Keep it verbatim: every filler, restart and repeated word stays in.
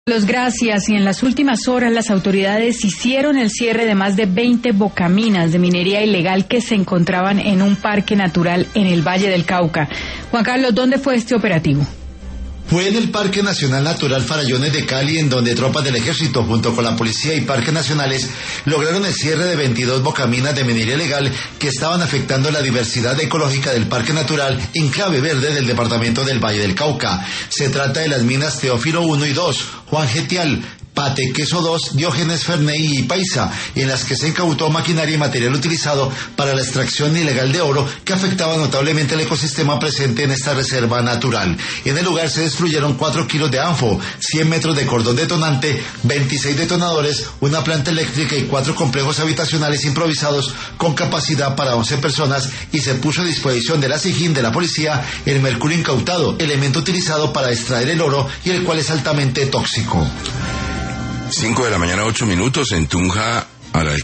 Los gracias. Y en las últimas horas las autoridades hicieron el cierre de más de veinte bocaminas de minería ilegal que se encontraban en un parque natural en el Valle del Cauca. Juan Carlos, ¿dónde fue este operativo? Fue en el Parque Nacional Natural Farallones de Cali, en donde tropas del Ejército, junto con la Policía y Parques Nacionales, lograron el cierre de veintidós bocaminas de minería ilegal que estaban afectando la diversidad ecológica del Parque Natural Enclave Verde del departamento del Valle del Cauca. Se trata de las minas Teófilo uno y dos, Juan Getial, Pate Queso dos, Diógenes Ferney y Paisa, en las que se incautó maquinaria y material utilizado para la extracción ilegal de oro que afectaba notablemente el ecosistema presente en esta reserva natural. En el lugar se destruyeron cuatro kilos de anfo, cien metros de cordón detonante, veintiséis detonadores, una planta eléctrica y cuatro complejos habitacionales improvisados con capacidad para once personas, y se puso a disposición de la SIJIN de la policía el mercurio incautado, elemento utilizado para extraer el oro y el cual es altamente tóxico. Cinco de la mañana, ocho minutos, en Tunja, a la